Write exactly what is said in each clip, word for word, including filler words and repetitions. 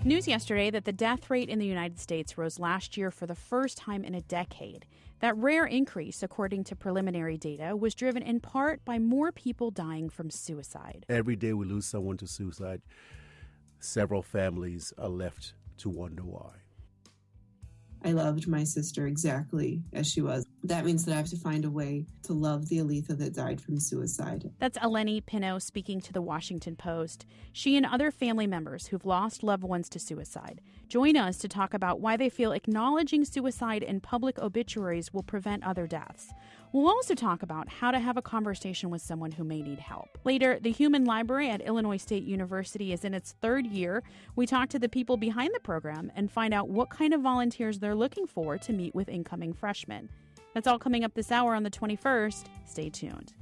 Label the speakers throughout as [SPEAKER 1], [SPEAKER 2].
[SPEAKER 1] News yesterday that the death rate in the United States rose last year for the first time in a decade. That rare increase, according to preliminary data, was driven in part by more people dying from suicide.
[SPEAKER 2] Every day we lose someone to suicide. Several families are left to wonder why.
[SPEAKER 3] I loved my sister exactly as she was. That means that I have to find a way to love the Aletha that died from suicide.
[SPEAKER 1] That's Eleni Pinot speaking to the Washington Post. She and other family members who've lost loved ones to suicide join us to talk about why they feel acknowledging suicide in public obituaries will prevent other deaths. We'll also talk about how to have a conversation with someone who may need help. Later, the Human Library at Illinois State University is in its third year. We talk to the people behind the program and find out what kind of volunteers they're looking for to meet with incoming freshmen. That's all coming up this hour on the twenty-first. Stay tuned.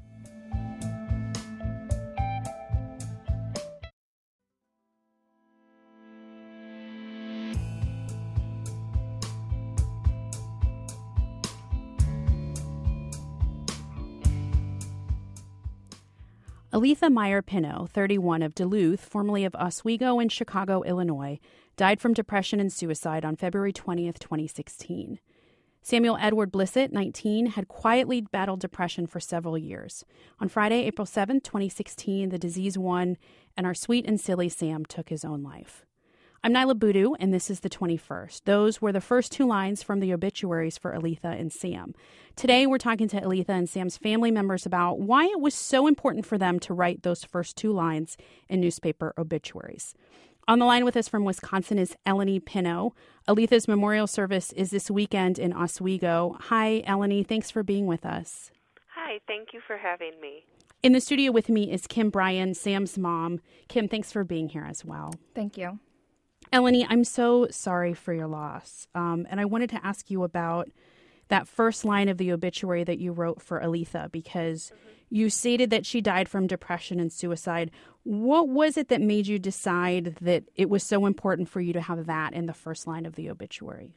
[SPEAKER 1] Aletha Meyer Pinot, thirty-one, of Duluth, formerly of Oswego in Chicago, Illinois, died from depression and suicide on February twentieth, twenty sixteen. Samuel Edward Blissett, nineteen, had quietly battled depression for several years. On Friday, April seventh, twenty sixteen, the disease won, and our sweet and silly Sam took his own life. I'm Nyla Boodoo, and this is the twenty-first. Those were the first two lines from the obituaries for Aletha and Sam. Today, we're talking to Aletha and Sam's family members about why it was so important for them to write those first two lines in newspaper obituaries. On the line with us from Wisconsin is Eleni Pinot. Aletha's memorial service is this weekend in Oswego. Hi, Eleni. Thanks for being with us.
[SPEAKER 4] Hi, thank you for having me.
[SPEAKER 1] In the studio with me is Kim Bryan, Sam's mom. Kim, thanks for being here as well.
[SPEAKER 5] Thank you.
[SPEAKER 1] Eleni, I'm so sorry for your loss. Um, and I wanted to ask you about that first line of the obituary that you wrote for Aletha, because mm-hmm. you stated that she died from depression and suicide. What was it that made you decide that it was so important for you to have that in the first line of the obituary?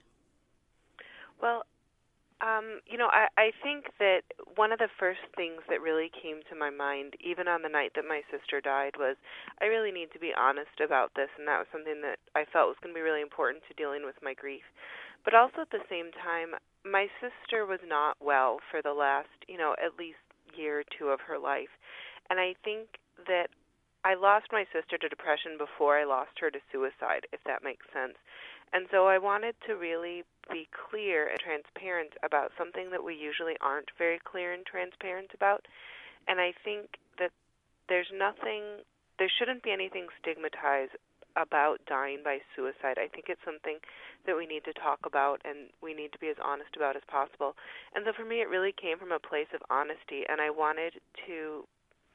[SPEAKER 4] Well, um, you know, I, I think that one of the first things that really came to my mind, even on the night that my sister died, was I really need to be honest about this, and that was something that I felt was going to be really important to dealing with my grief. But also at the same time, my sister was not well for the last, you know, at least year or two of her life. And I think that I lost my sister to depression before I lost her to suicide, if that makes sense. And so I wanted to really be clear and transparent about something that we usually aren't very clear and transparent about. And I think that there's nothing, there shouldn't be anything stigmatized about dying by suicide. I think it's something that we need to talk about and we need to be as honest about as possible. And so for me, it really came from a place of honesty, and I wanted to,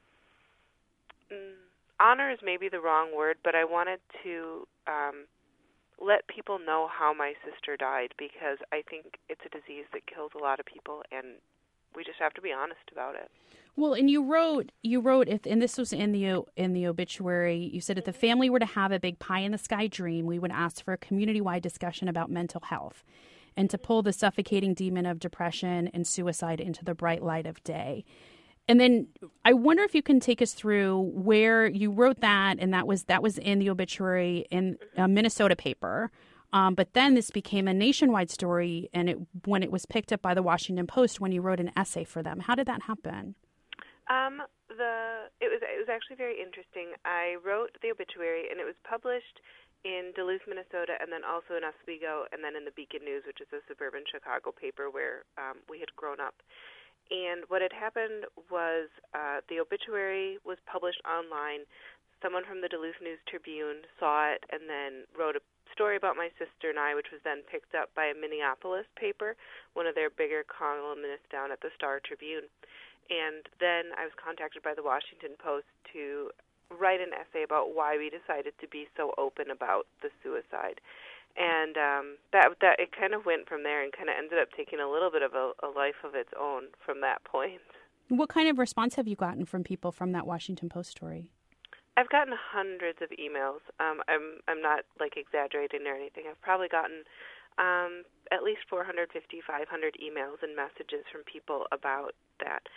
[SPEAKER 4] mm, honor is maybe the wrong word, but I wanted to um, let people know how my sister died, because I think it's a disease that kills a lot of people, and we just have to be honest about it.
[SPEAKER 1] Well, and you wrote, you wrote, if, and this was in the in the obituary, you said if the family were to have a big pie-in-the-sky dream, we would ask for a community-wide discussion about mental health and to pull the suffocating demon of depression and suicide into the bright light of day. And then I wonder if you can take us through where you wrote that, and that was that was in the obituary in a Minnesota paper. Um, but then this became a nationwide story, and it when it was picked up by the Washington Post when you wrote an essay for them. How did that happen?
[SPEAKER 4] Um, the it was it was actually very interesting. I wrote the obituary, and it was published in Duluth, Minnesota, and then also in Oswego, and then in the Beacon News, which is a suburban Chicago paper where um, we had grown up. And what had happened was uh, the obituary was published online. Someone from the Duluth News Tribune saw it and then wrote a story about my sister and I, which was then picked up by a Minneapolis paper, one of their bigger columnists down at the Star Tribune. And then I was contacted by the Washington Post to write an essay about why we decided to be so open about the suicide. And um, that that it kind of went from there and kind of ended up taking a little bit of a, a life of its own from that point.
[SPEAKER 1] What kind of response have you gotten from people from that Washington Post story?
[SPEAKER 4] I've gotten hundreds of emails. Um, I'm I'm not like exaggerating or anything. I've probably gotten um, at least four hundred fifty, five hundred emails and messages from people about that.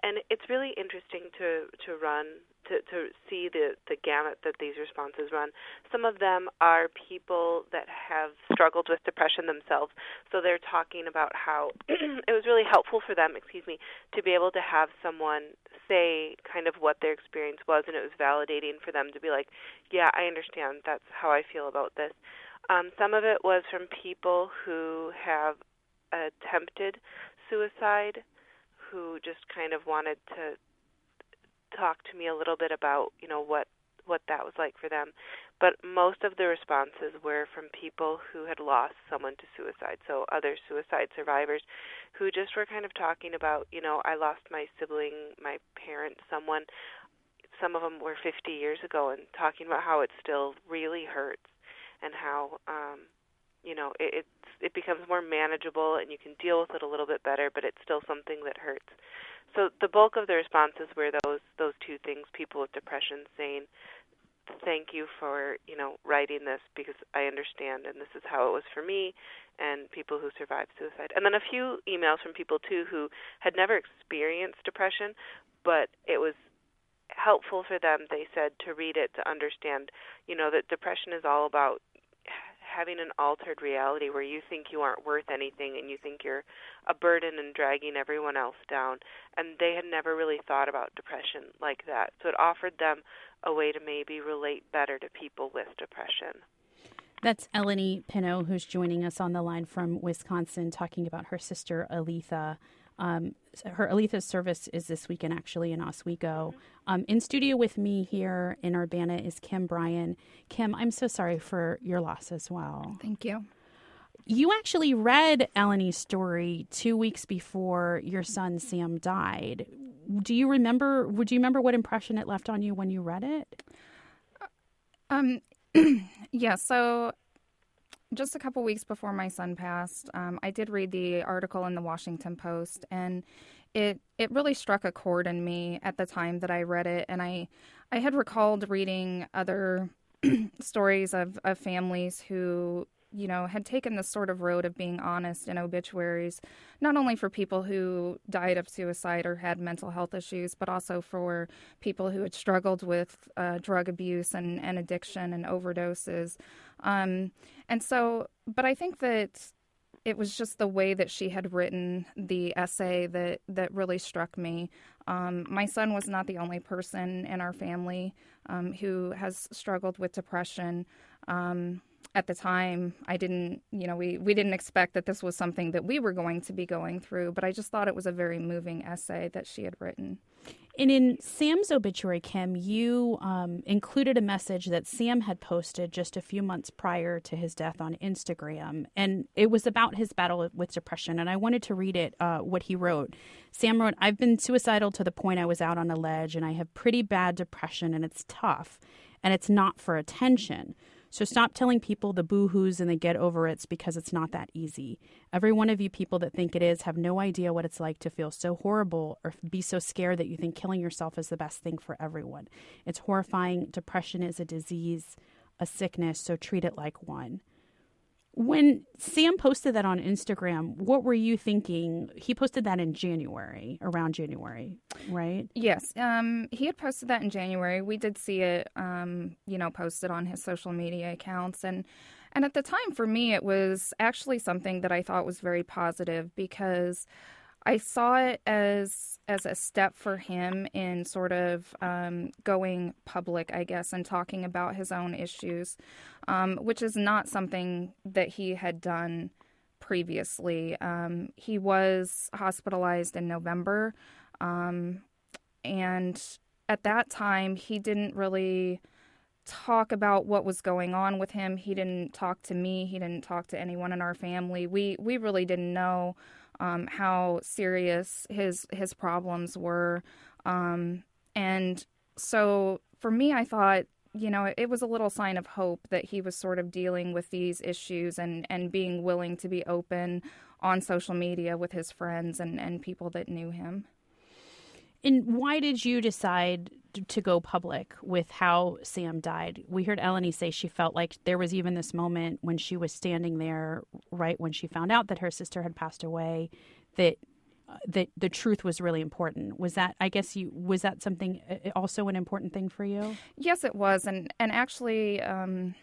[SPEAKER 4] and it's really interesting to to run to to see the the gamut that these responses run. Some of them are people that have struggled with depression themselves, so they're talking about how it was really helpful for them, excuse me, to be able to have someone say kind of what their experience was, and it was validating for them to be like, yeah, I understand. That's how I feel about this. Um, some of it was from people who have attempted suicide, who just kind of wanted to talk to me a little bit about, you know, what what that was like for them. But most of the responses were from people who had lost someone to suicide, so other suicide survivors who just were kind of talking about, you know, I lost my sibling, my parent, someone. Some of them were fifty years ago, and talking about how it still really hurts and how, um, you know, it, it's, it becomes more manageable and you can deal with it a little bit better, but it's still something that hurts. So the bulk of the responses were those those two things, people with depression saying, thank you for, you know, writing this because I understand and this is how it was for me, and people who survived suicide. And then a few emails from people, too, who had never experienced depression, but it was helpful for them, they said, to read it, to understand, you know, that depression is all about having an altered reality where you think you aren't worth anything and you think you're a burden and dragging everyone else down. And they had never really thought about depression like that. So it offered them a way to maybe relate better to people with depression.
[SPEAKER 1] That's Eleni Pinot, who's joining us on the line from Wisconsin, talking about her sister, Aletha. Um, her Aletha's service is this weekend, actually, in Oswego. Um, in studio with me here in Urbana is Kim Bryan. Kim, I'm so sorry for your loss as well.
[SPEAKER 5] Thank you.
[SPEAKER 1] You actually read Eleni's story two weeks before your son Sam died. Do you remember? Would you remember what impression it left on you when you read it?
[SPEAKER 5] Um, yeah. So, just a couple weeks before my son passed, um, I did read the article in the Washington Post, and it it really struck a chord in me at the time that I read it. And I I had recalled reading other stories of, of families who, you know, had taken this sort of road of being honest in obituaries, not only for people who died of suicide or had mental health issues, but also for people who had struggled with uh, drug abuse and, and addiction and overdoses. Um, and so, but I think that it was just the way that she had written the essay that, that really struck me. Um, my son was not the only person in our family um, who has struggled with depression. Um, At the time, I didn't, you know, we, we didn't expect that this was something that we were going to be going through, but I just thought it was a very moving essay that she had written.
[SPEAKER 1] And in Sam's obituary, Kim, you um, included a message that Sam had posted just a few months prior to his death on Instagram, and it was about his battle with depression, and I wanted to read it, uh, what he wrote. Sam wrote, "I've been suicidal to the point I was out on a ledge, and I have pretty bad depression, and it's tough, and it's not for attention. So stop telling people the boo-hoos and the get over it's because it's not that easy. Every one of you people that think it is have no idea what it's like to feel so horrible or be so scared that you think killing yourself is the best thing for everyone. It's horrifying. Depression is a disease, a sickness, so treat it like one." When Sam posted that on Instagram, what were you thinking? He posted that in January, around January, right?
[SPEAKER 5] Yes. Um, he had posted that in January. We did see it, um, you know, posted on his social media accounts. And, and at the time, for me, it was actually something that I thought was very positive because I saw it as as a step for him in sort of um, going public, I guess, and talking about his own issues, um, which is not something that he had done previously. Um, he was hospitalized in November, um, and at that time, he didn't really talk about what was going on with him. He didn't talk to me. He didn't talk to anyone in our family. We we really didn't know Um, how serious his his problems were. Um, and so for me, I thought, you know, it, it was a little sign of hope that he was sort of dealing with these issues and, and being willing to be open on social media with his friends and, and people that knew him.
[SPEAKER 1] And why did you decide to go public with how Sam died? We heard Eleni say she felt like there was even this moment when she was standing there, right when she found out that her sister had passed away, that that the truth was really important. Was that, I guess you, was that something uh, also an important thing for you?
[SPEAKER 5] Yes, it was. And, and actually, um,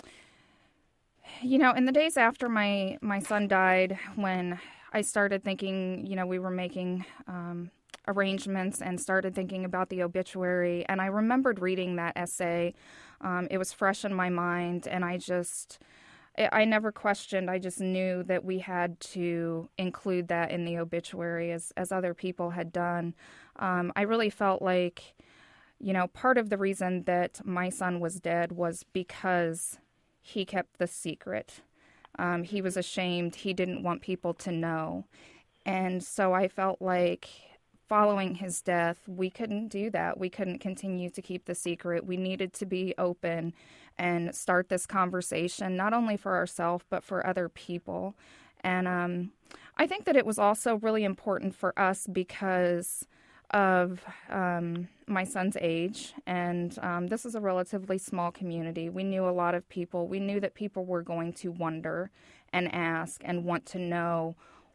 [SPEAKER 5] you know, in the days after my, my son died, when I started thinking, you know, we were making um, arrangements and started thinking about the obituary. And I remembered reading that essay. Um, it was fresh in my mind. And I just, I never questioned. I just knew that we had to include that in the obituary as, as other people had done. Um, I really felt like, you know, part of the reason that my son was dead was because he kept the secret. Um, he was ashamed. He didn't want people to know. And so I felt like following his death, we couldn't do that. We couldn't continue to keep the secret. We needed to be open and start this conversation, not only for ourselves, but for other people. And um, I think that it was also really important for us because of um, my son's age. And um, this is a relatively small community. We knew a lot of people. We knew that people were going to wonder and ask and want to know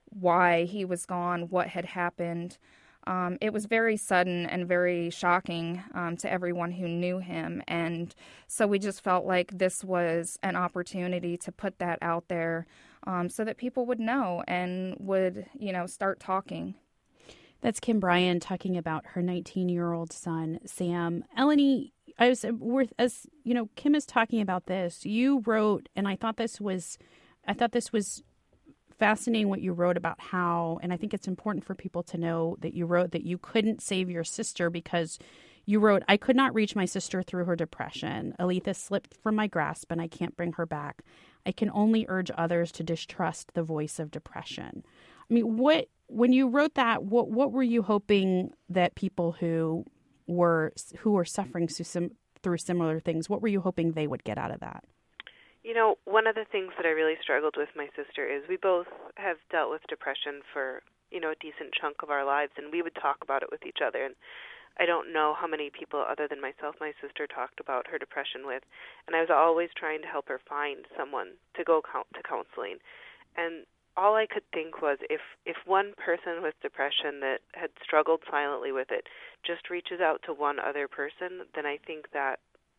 [SPEAKER 5] why he was gone, what had happened. Um, it was very sudden and very shocking um, to everyone who knew him. And so we just felt like this was an opportunity to put that out there um, so that people would know and would, you know, start talking.
[SPEAKER 1] That's Kim Bryan talking about her nineteen-year-old son, Sam. Eleni, I was worth as you know, Kim is talking about this. You wrote, and I thought this was, I thought this was fascinating what you wrote about how, and I think it's important for people to know that you wrote that you couldn't save your sister because you wrote, I could not reach my sister through her depression. Aletha slipped from my grasp and I can't bring her back. I can only urge others to distrust the voice of depression. I mean, what, when you wrote that, what, what were you hoping that people who were, who were suffering through similar things, what were you hoping they would get out of that?
[SPEAKER 4] You know, one of the things that I really struggled with my sister is we both have dealt with depression for, you know, a decent chunk of our lives, and we would talk about it with each other. And I don't know how many people other than myself my sister talked about her depression with, and I was always trying to help her find someone to go to counseling. And all I could think was if, if one person with depression that had struggled silently with it just reaches out to one other person, then I think that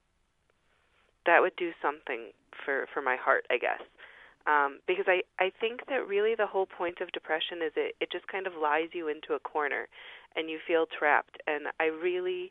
[SPEAKER 4] that would do something for, for my heart, I guess. Um, because I, I think that really the whole point of depression is it, it just kind of lies you into a corner and you feel trapped. And I really,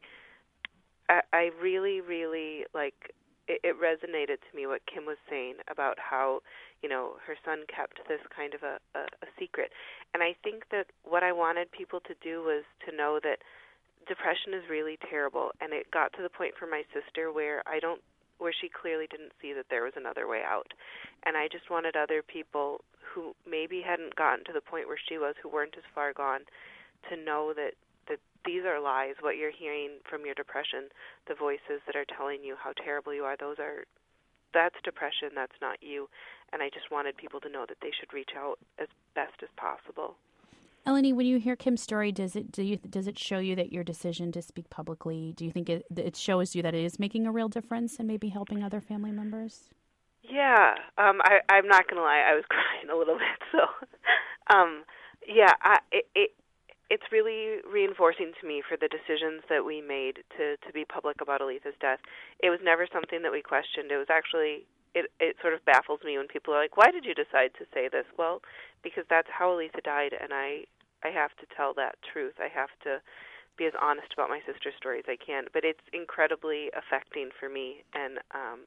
[SPEAKER 4] I, I really, really, like, it, it resonated to me what Kim was saying about how, you know, her son kept this kind of a, a, a secret. And I think that what I wanted people to do was to know that depression is really terrible. And it got to the point for my sister where I don't where she clearly didn't see that there was another way out. And I just wanted other people who maybe hadn't gotten to the point where she was, who weren't as far gone, to know that, that these are lies. What you're hearing from your depression, the voices that are telling you how terrible you are, those are, that's depression, that's not you. And I just wanted people to know that they should reach out as best as possible.
[SPEAKER 1] Eleni, when you hear Kim's story, does it do you, does it show you that your decision to speak publicly, do you think it, it shows you that it is making a real difference and maybe helping other family members?
[SPEAKER 4] Yeah, um, I, I'm not going to lie, I was crying a little bit. So, um, yeah, I, it, it it's really reinforcing to me for the decisions that we made to, to be public about Aletha's death. It was never something that we questioned. It was actually, it, it sort of baffles me when people are like, why did you decide to say this? Well, because that's how Aletha died, and I, I have to tell that truth. I have to be as honest about my sister's story as I can. But it's incredibly affecting for me, and um,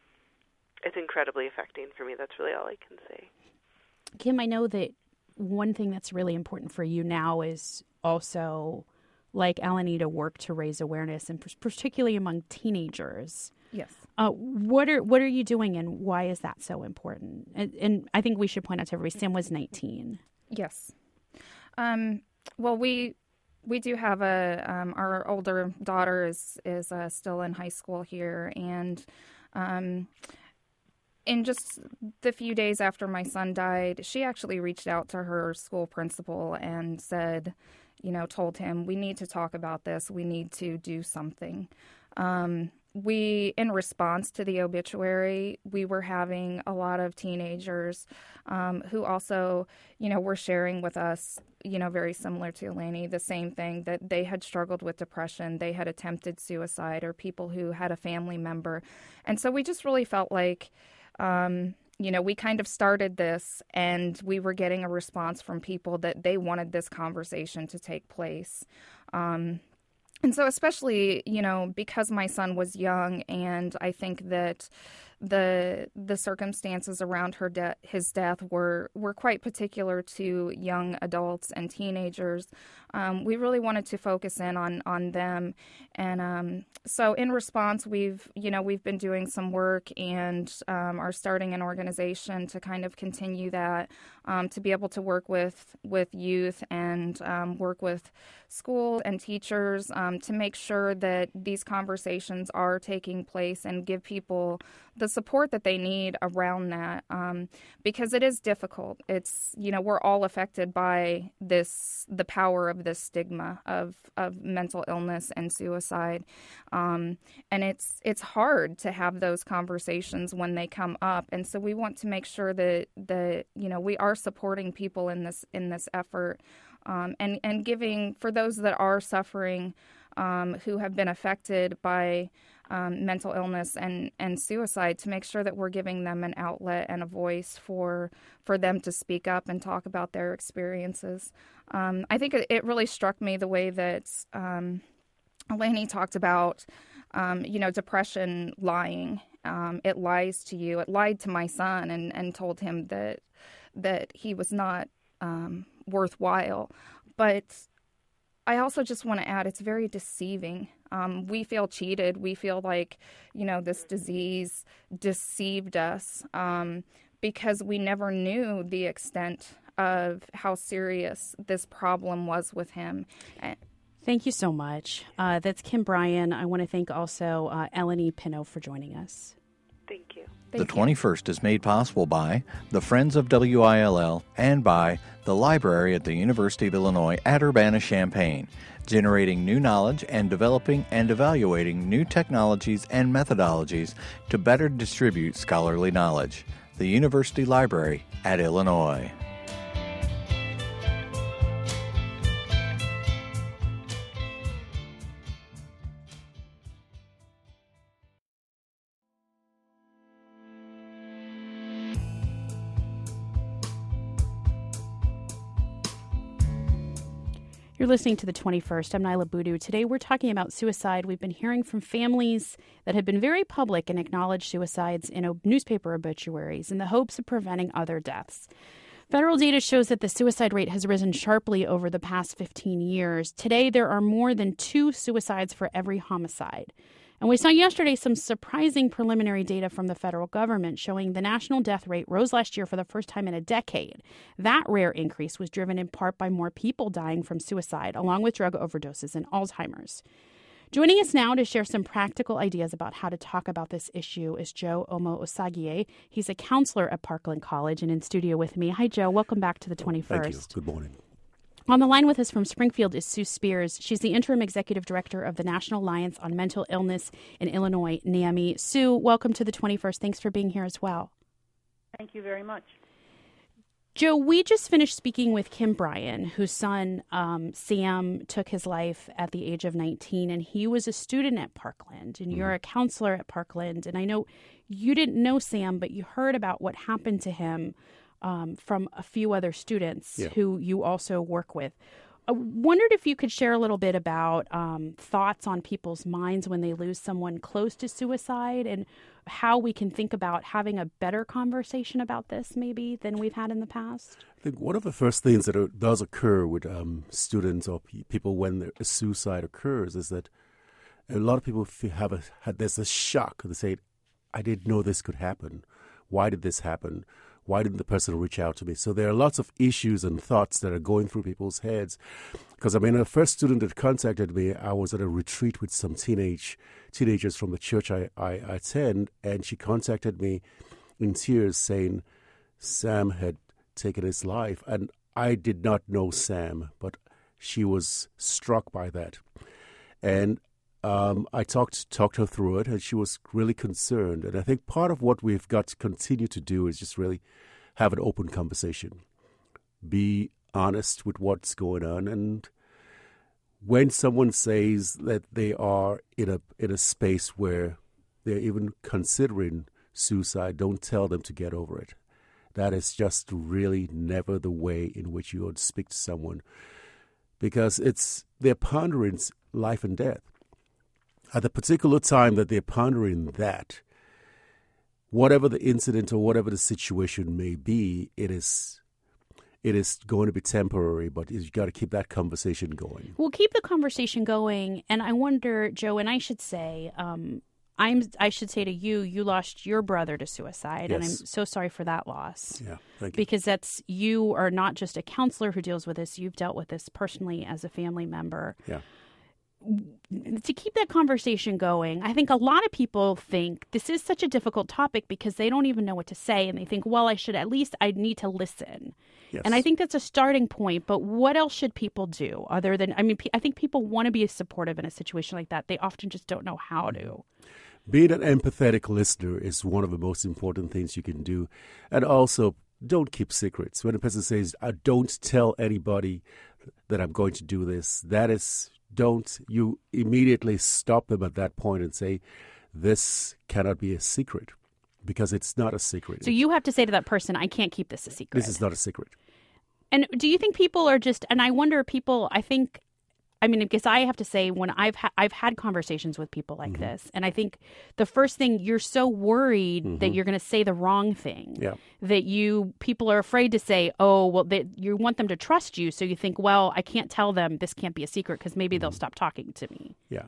[SPEAKER 4] it's incredibly affecting for me. That's really all I can say.
[SPEAKER 1] Kim, I know that one thing that's really important for you now is also, like Eleni, to work to raise awareness, and particularly among teenagers.
[SPEAKER 5] Yes.
[SPEAKER 1] Uh, what are what are you doing, and why is that so important? And, and I think we should point out to everybody, Sam was nineteen.
[SPEAKER 5] Yes. Um, well, we we do have a um, our older daughter is is uh, still in high school here, and um, in just the few days after my son died, she actually reached out to her school principal and said, you know, told him, we need to talk about this. We need to do something. Um, we, in response to the obituary, we were having a lot of teenagers um, who also, you know, were sharing with us, you know, very similar to Eleni, the same thing, that they had struggled with depression, they had attempted suicide, or people who had a family member. And so we just really felt like, um, you know, we kind of started this and we were getting a response from people that they wanted this conversation to take place. Um, and so especially, you know, because my son was young, and I think that the the circumstances around her de- his death were, were quite particular to young adults and teenagers. Um, we really wanted to focus in on on them, and um, so in response, we've you know we've been doing some work and um, are starting an organization to kind of continue that, um, to be able to work with with youth and um, work with school and teachers um, to make sure that these conversations are taking place and give people the support that they need around that, um, because it is difficult. It's, you know, we're all affected by this, the power of this stigma of, of mental illness and suicide. Um, and it's, it's hard to have those conversations when they come up. And so we want to make sure that, that, you know, we are supporting people in this, in this effort, um, and, and giving, for those that are suffering, um, who have been affected by Um, mental illness and, and suicide, to make sure that we're giving them an outlet and a voice for for them to speak up and talk about their experiences. Um, I think it, it really struck me the way that um, Eleni talked about, um, you know, depression lying. Um, it lies to you. It lied to my son and, and told him that that he was not um, worthwhile. But I also just want to add, it's very deceiving. Um, we feel cheated. We feel like, you know, this disease deceived us um, because we never knew the extent of how serious this problem was with him.
[SPEAKER 1] Thank you so much. Uh, that's Kim Bryan. I want to thank also uh, Eleni Pinot for joining us.
[SPEAKER 4] Thank you.
[SPEAKER 6] The twenty-first is made possible by the Friends of W I L L and by the Library at the University of Illinois at Urbana-Champaign, generating new knowledge and developing and evaluating new technologies and methodologies to better distribute scholarly knowledge. The University Library at Illinois.
[SPEAKER 1] You're listening to The twenty-first. I'm Nyla Boodoo. Today we're talking about suicide. We've been hearing from families that have been very public and acknowledged suicides in ob- newspaper obituaries in the hopes of preventing other deaths. Federal data shows that the suicide rate has risen sharply over the past fifteen years. Today there are more than two suicides for every homicide. And we saw yesterday some surprising preliminary data from the federal government showing the national death rate rose last year for the first time in a decade. That rare increase was driven in part by more people dying from suicide, along with drug overdoses and Alzheimer's. Joining us now to share some practical ideas about how to talk about this issue is Joe Omo-Osagie. He's a counselor at Parkland College and in studio with me. Hi, Joe. Welcome back to The twenty-first.
[SPEAKER 2] Thank you. Good morning.
[SPEAKER 1] On the line with us from Springfield is Sue Spears. She's the interim executive director of the National Alliance on Mental Illness in Illinois, NAMI. Sue, welcome to The twenty-first. Thanks for being here as well.
[SPEAKER 7] Thank you very much.
[SPEAKER 1] Joe, we just finished speaking with Kim Bryan, whose son, um, Sam, took his life at the age of nineteen, and he was a student at Parkland, and you're a counselor at Parkland. And I know you didn't know Sam, but you heard about what happened to him Um, from a few other students yeah. who you also work with. I wondered if you could share a little bit about um, thoughts on people's minds when they lose someone close to suicide, and how we can think about having a better conversation about this maybe than we've had in the past.
[SPEAKER 2] I think one of the first things that are, does occur with um, students or pe- people when a suicide occurs is that a lot of people feel, have a had there's a shock. They say, "I didn't know this could happen. Why did this happen? Why didn't the person reach out to me?" So there are lots of issues and thoughts that are going through people's heads. Because, I mean, the first student that contacted me, I was at a retreat with some teenage teenagers from the church I, I, I attend, and she contacted me in tears saying Sam had taken his life. And I did not know Sam, but she was struck by that. And um, I talked talked her through it, and she was really concerned. And I think part of what we've got to continue to do is just really have an open conversation, be honest with what's going on, and when someone says that they are in a in a space where they're even considering suicide, don't tell them to get over it. That is just really never the way in which you would speak to someone, because it's they're pondering life and death. At the particular time that they're pondering that, whatever the incident or whatever the situation may be, it is it is going to be temporary, but you've got to keep that conversation going.
[SPEAKER 1] We'll keep the conversation going, and I wonder, Joe, and I should say, um, I'm I should say to you, you lost your brother to suicide,
[SPEAKER 2] Yes.
[SPEAKER 1] and I'm so sorry for that loss.
[SPEAKER 2] Yeah, thank you.
[SPEAKER 1] Because that's you are not just a counselor who deals with this; you've dealt with this personally as a family member.
[SPEAKER 2] Yeah.
[SPEAKER 1] To keep that conversation going, I think a lot of people think this is such a difficult topic because they don't even know what to say, and they think, well, I should at least I need to listen.
[SPEAKER 2] Yes.
[SPEAKER 1] And I think that's a starting point. But what else should people do other than, I mean, I think people want to be supportive in a situation like that. They often just don't know how to.
[SPEAKER 2] Being an empathetic listener is one of the most important things you can do. And also, don't keep secrets. When a person says, I don't tell anybody that I'm going to do this, that is, don't, you immediately stop them at that point and say, this cannot be a secret, because it's not a secret.
[SPEAKER 1] So you have to say to that person, I can't keep this a secret.
[SPEAKER 2] This is not a secret.
[SPEAKER 1] And do you think people are just, and I wonder people, I think, I mean, because I have to say, when I've ha- I've had conversations with people like
[SPEAKER 2] Mm-hmm.
[SPEAKER 1] this, and I think the first thing, you're so worried
[SPEAKER 2] Mm-hmm.
[SPEAKER 1] that you're going to say the wrong thing,
[SPEAKER 2] Yeah.
[SPEAKER 1] that you people are afraid to say, oh, well, they, you want them to trust you, so you think, well, I can't tell them this can't be a secret because maybe they'll stop talking to me.
[SPEAKER 2] Yeah.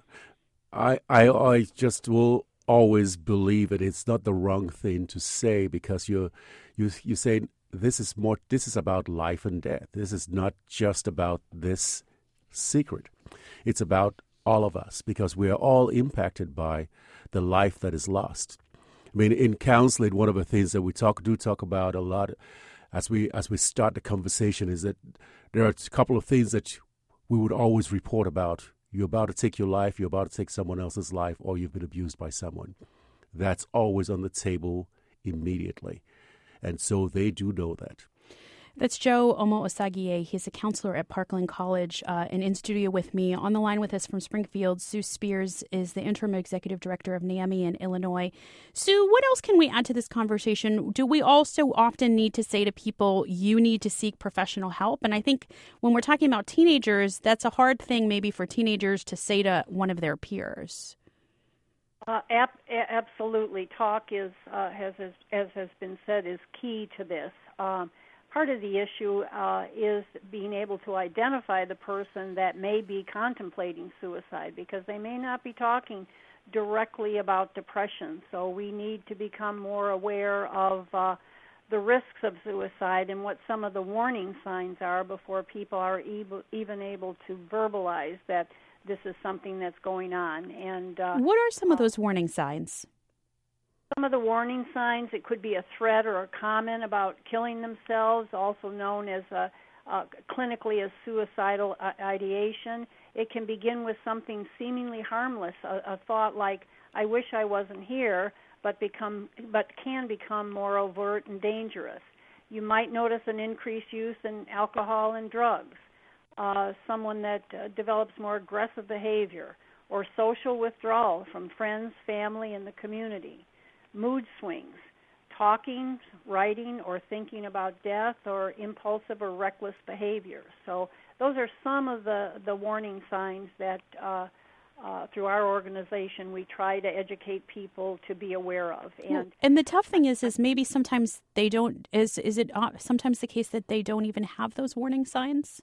[SPEAKER 2] I, I, I just will always believe it. It's not the wrong thing to say, because you're, you, you say, this is more, this is about life and death. This is not just about this secret. It's about all of us, because we are all impacted by the life that is lost. I mean, in counseling, one of the things that we talk do talk about a lot as we as we start the conversation is that there are a couple of things that we would always report about. You're about to take your life, you're about to take someone else's life, or you've been abused by someone. That's always on the table immediately. And so they do know that.
[SPEAKER 1] That's Joe Omo-Osagie. He's a counselor at Parkland College, uh, and in studio with me. On the line with us from Springfield, Sue Spears is the interim executive director of NAMI in Illinois. Sue, what else can we add to this conversation? Do we also often need to say to people, you need to seek professional help? And I think when we're talking about teenagers, that's a hard thing maybe for teenagers to say to one of their peers.
[SPEAKER 7] Uh, ap- absolutely. Talk is, uh, has, as, as has been said, is key to this. Um, Part of the issue uh, is being able to identify the person that may be contemplating suicide, because they may not be talking directly about depression. So we need to become more aware of uh, the risks of suicide and what some of the warning signs are before people are able, even able to verbalize that this is something that's going on. And uh,
[SPEAKER 1] what are some of those warning signs?
[SPEAKER 7] Some of the warning signs, it could be a threat or a comment about killing themselves, also known as a, uh, clinically as suicidal ideation. It can begin with something seemingly harmless, a, a thought like, I wish I wasn't here, but become, but can become more overt and dangerous. You might notice an increased use in alcohol and drugs, uh, someone that uh, develops more aggressive behavior, or social withdrawal from friends, family, and the community. Mood swings, talking, writing, or thinking about death, or impulsive or reckless behavior. So those are some of the, the warning signs that uh, uh, through our organization we try to educate people to be aware of.
[SPEAKER 1] And and the tough thing is, is maybe sometimes they don't, is, is it sometimes the case that they don't even have those warning signs?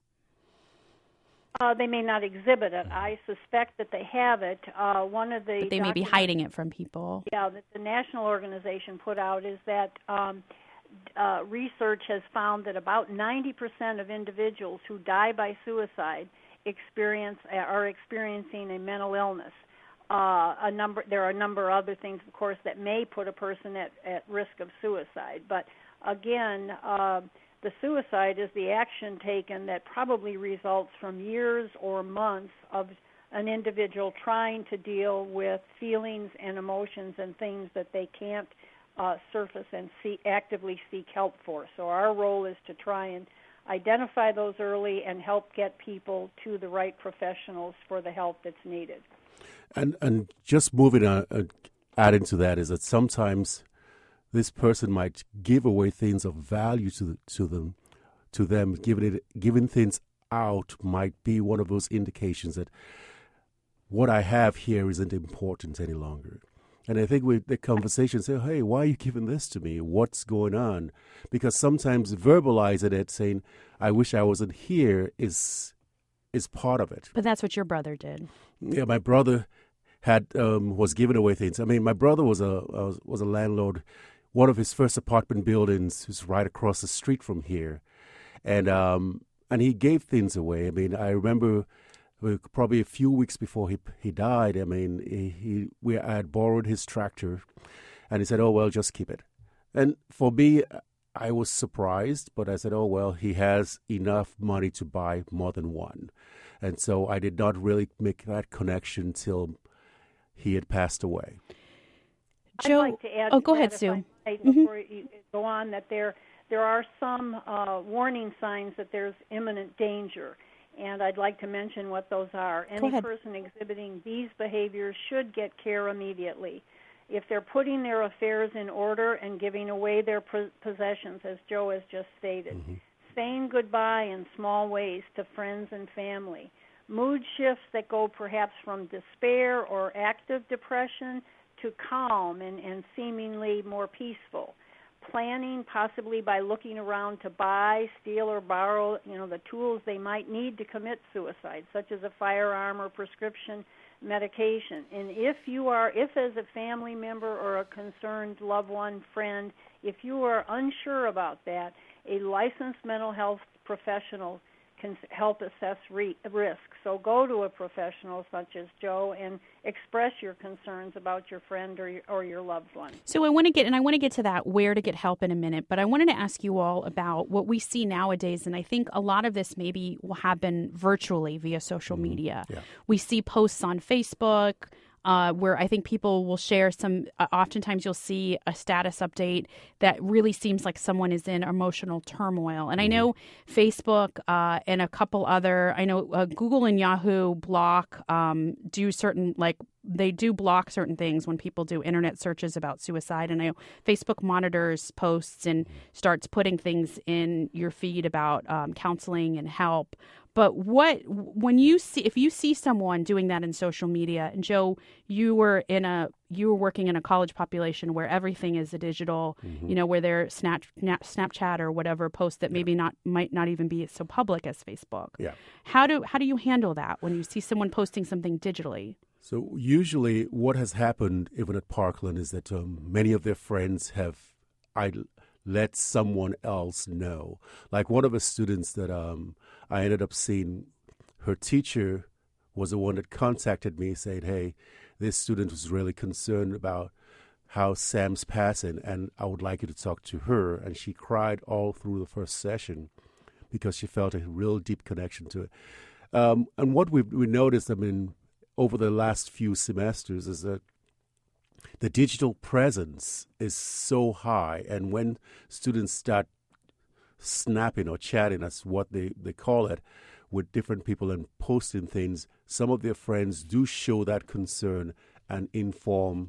[SPEAKER 7] Uh, they may not exhibit it. I suspect that they have it. Uh, one of the
[SPEAKER 1] but they may be hiding it from people.
[SPEAKER 7] Yeah, that the national organization put out is that um, uh, research has found that about ninety percent of individuals who die by suicide experience are experiencing a mental illness. Uh, a number there are a number of other things, of course, that may put a person at, at risk of suicide. But again, uh, the suicide is the action taken that probably results from years or months of an individual trying to deal with feelings and emotions and things that they can't uh, surface and see, actively seek help for. So our role is to try and identify those early and help get people to the right professionals for the help that's needed.
[SPEAKER 2] And and just moving on, uh, adding to that is that sometimes this person might give away things of value to the, to them, to them. Giving it, giving things out might be one of those indications that what I have here isn't important any longer. And I think with the conversation, say, hey, why are you giving this to me? What's going on? Because sometimes verbalizing it, saying, I wish I wasn't here, is is part of it.
[SPEAKER 1] But that's what your brother did.
[SPEAKER 2] Yeah, my brother had um, was giving away things. I mean, my brother was a was, was a landlord. One of his first apartment buildings was right across the street from here, and um, and he gave things away. I mean, I remember probably a few weeks before he he died. I mean, he, he we I had borrowed his tractor, and he said, "Oh well, just keep it." And for me, I was surprised, but I said, "Oh well, he has enough money to buy more than one," and so I did not really make that connection till he had passed away.
[SPEAKER 1] Joe,
[SPEAKER 7] I'd like to add
[SPEAKER 1] oh,
[SPEAKER 7] to
[SPEAKER 1] go
[SPEAKER 7] that
[SPEAKER 1] ahead,
[SPEAKER 7] if
[SPEAKER 1] Sue.
[SPEAKER 7] I may,
[SPEAKER 1] Mm-hmm.
[SPEAKER 7] Before you go on, that there there are some uh, warning signs that there's imminent danger, and I'd like to mention what those are. Any person exhibiting these behaviors should get care immediately. If they're putting their affairs in order and giving away their possessions, as Joe has just stated, mm-hmm. saying goodbye in small ways to friends and family, mood shifts that go perhaps from despair or active depression to calm and, and seemingly more peaceful. Planning, possibly by looking around to buy, steal, or borrow, you know, the tools they might need to commit suicide, such as a firearm or prescription medication. And if you are, if as a family member or a concerned loved one, friend, if you are unsure about that, a licensed mental health professional can help assess re- risk. So go to a professional such as Joe and express your concerns about your friend or your, or your loved one.
[SPEAKER 1] So I want to get, and I want to get to that, where to get help in a minute, but I wanted to ask you all about what we see nowadays, and I think a lot of this maybe will happen virtually via social mm-hmm. media. Yeah. We see posts on Facebook, Uh, where I think people will share some, uh, oftentimes you'll see a status update that really seems like someone is in emotional turmoil. And I know Facebook uh, and a couple other, I know uh, Google and Yahoo block, um, do certain, like, they do block certain things when people do internet searches about suicide. And I know Facebook monitors posts and starts putting things in your feed about um, counseling and help. But what, when you see, if you see someone doing that in social media, and Joe, you were in a, you were working in a college population where everything is a digital, mm-hmm. you know, where they're snap, Snapchat or whatever posts that maybe not, might not even be so public as Facebook.
[SPEAKER 2] Yeah.
[SPEAKER 1] How do, how do you handle that when you see someone posting something digitally?
[SPEAKER 2] So usually what has happened, even at Parkland, is that um, many of their friends have I let someone else know. Like one of the students that um, I ended up seeing, her teacher was the one that contacted me saying, hey, this student was really concerned about how Sam's passing, and I would like you to talk to her. And she cried all through the first session because she felt a real deep connection to it. Um, and what we we noticed, I mean, over the last few semesters is that the digital presence is so high. And when students start snapping or chatting, that's what they, they call it, with different people and posting things, some of their friends do show that concern and inform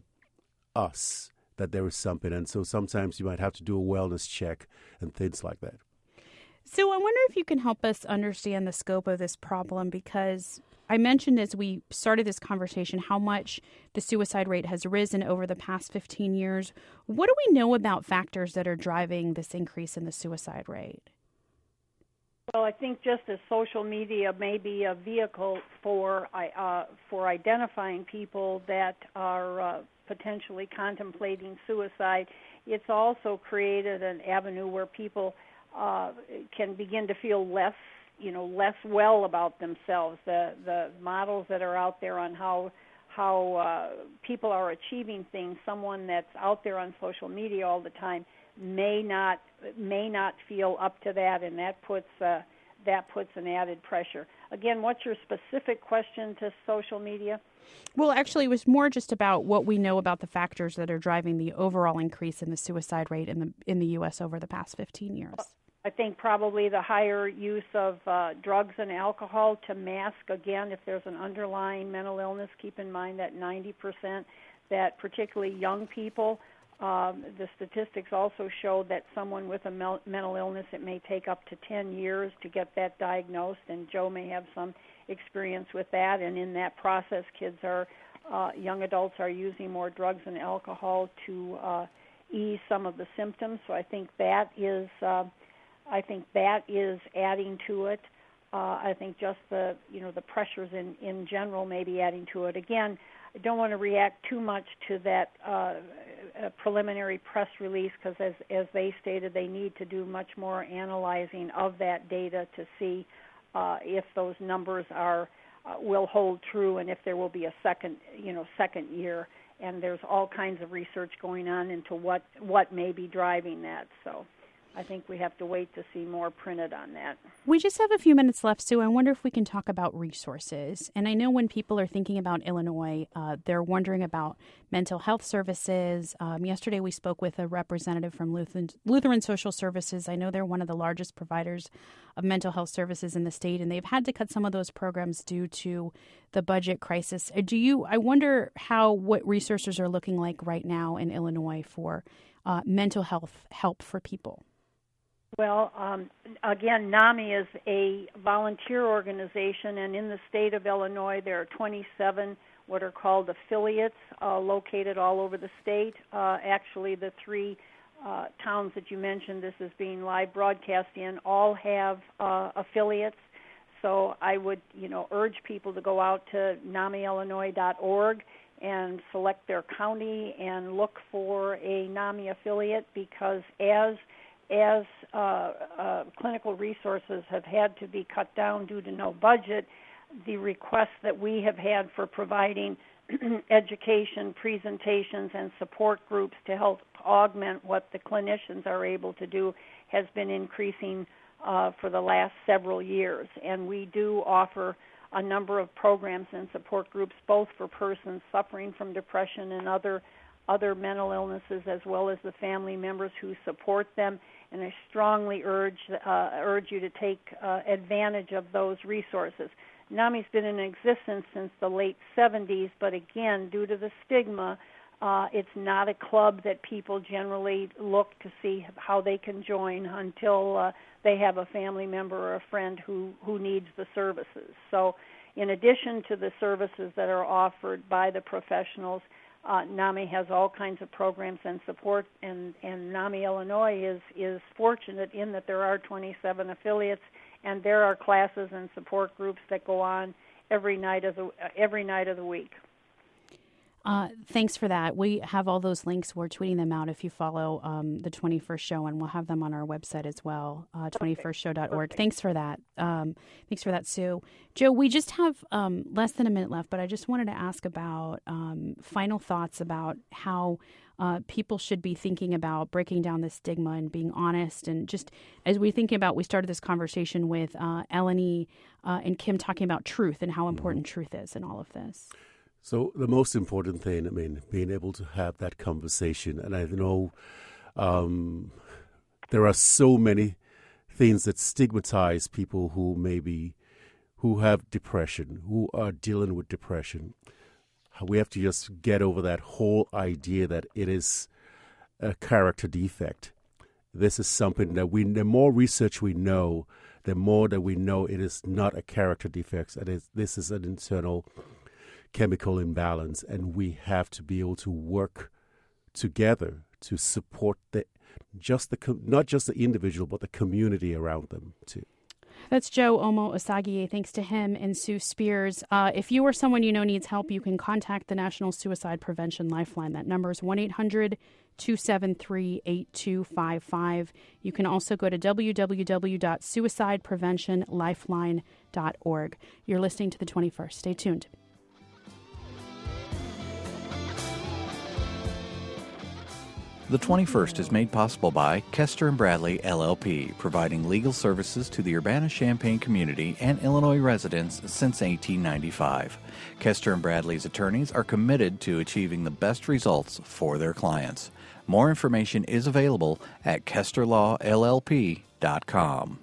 [SPEAKER 2] us that there is something. And so sometimes you might have to do a wellness check and things like that.
[SPEAKER 1] So I wonder if you can help us understand the scope of this problem, because I mentioned as we started this conversation how much the suicide rate has risen over the past fifteen years. What do we know about factors that are driving this increase in the suicide rate?
[SPEAKER 7] Well, I think just as social media may be a vehicle for uh, for identifying people that are uh, potentially contemplating suicide, it's also created an avenue where people uh, can begin to feel less, you know, less well about themselves. The the models that are out there on how how uh, people are achieving things, someone that's out there on social media all the time may not may not feel up to that, and that puts uh, that puts an added pressure. again, what's your specific question to social media?
[SPEAKER 1] Well, actually, it was more just about what we know about the factors that are driving the overall increase in the suicide rate in the in the U S over the past fifteen years.
[SPEAKER 7] I think probably the higher use of uh, drugs and alcohol to mask, again, if there's an underlying mental illness. Keep in mind that ninety percent, that particularly young people, um, the statistics also show that someone with a mel- mental illness, it may take up to ten years to get that diagnosed, and Joe may have some experience with that, and in that process, kids are, uh, young adults are using more drugs and alcohol to uh, ease some of the symptoms. So I think that is, uh, I think that is adding to it. Uh, I think just the, you know, the pressures in, in general may be adding to it. Again, I don't want to react too much to that uh, preliminary press release because, as as they stated, they need to do much more analyzing of that data to see Uh, if those numbers are uh, will hold true, and if there will be a second, you know, second year. And there's all kinds of research going on into what what may be driving that. So I think we have to wait to see more printed on that.
[SPEAKER 1] We just have a few minutes left, Sue. I wonder if we can talk about resources. And I know when people are thinking about Illinois, uh, they're wondering about mental health services. Um, yesterday we spoke with a representative from Lutheran, Lutheran Social Services. I know they're one of the largest providers of mental health services in the state, and they've had to cut some of those programs due to the budget crisis. Do you? I wonder how what resources are looking like right now in Illinois for uh, mental health help for people.
[SPEAKER 7] Well, um, again, NAMI is a volunteer organization, and in the state of Illinois, there are twenty-seven what are called affiliates uh, located all over the state. Uh, actually, the three uh, towns that you mentioned this is being live broadcast in all have uh, affiliates. So I would, you know, urge people to go out to nami illinois dot org and select their county and look for a NAMI affiliate, because as As uh, uh, clinical resources have had to be cut down due to no budget, the requests that we have had for providing education, presentations, and support groups to help augment what the clinicians are able to do has been increasing uh, for the last several years. And we do offer a number of programs and support groups, both for persons suffering from depression and other other mental illnesses, as well as the family members who support them. And I strongly urge uh, urge you to take uh, advantage of those resources. NAMI's been in existence since the late seventies, but again, due to the stigma, uh, it's not a club that people generally look to see how they can join until uh, they have a family member or a friend who, who needs the services. So in addition to the services that are offered by the professionals, Uh, NAMI has all kinds of programs and support, and, and NAMI Illinois is, is fortunate in that there are twenty-seven affiliates, and there are classes and support groups that go on every night of the every night of the week.
[SPEAKER 1] Uh, thanks for that. We have all those links. We're tweeting them out if you follow um, the twenty-first show, and we'll have them on our website as well, uh, twenty-first show dot org. Okay. Thanks for that. Um, thanks for that, Sue. Joe, we just have um, less than a minute left, but I just wanted to ask about um, final thoughts about how uh, people should be thinking about breaking down the stigma and being honest. And just as we're thinking about, we started this conversation with uh, Eleni uh, and Kim talking about truth and how important mm-hmm. truth is in all of this.
[SPEAKER 2] So the most important thing, I mean, being able to have that conversation. And I know um, there are so many things that stigmatize people who maybe, who have depression, who are dealing with depression. We have to just get over that whole idea that it is a character defect. This is something that we, the more research we know, the more that we know it is not a character defect. And it's, this is an internal chemical imbalance, and we have to be able to work together to support the just the not just the individual but the community around them too.
[SPEAKER 1] That's Joe Omo-Osagie. Thanks to him and Sue Spears. Uh, if you or someone you know needs help, you can contact the National Suicide Prevention Lifeline. That number is one eight hundred two seven three eight two five five. You can also go to w w w dot suicide prevention lifeline dot org. You're listening to the twenty-first. Stay tuned.
[SPEAKER 6] The twenty-first is made possible by Kester and Bradley, L L P, providing legal services to the Urbana-Champaign community and Illinois residents since eighteen ninety-five. Kester and Bradley's attorneys are committed to achieving the best results for their clients. More information is available at kester law l l p dot com.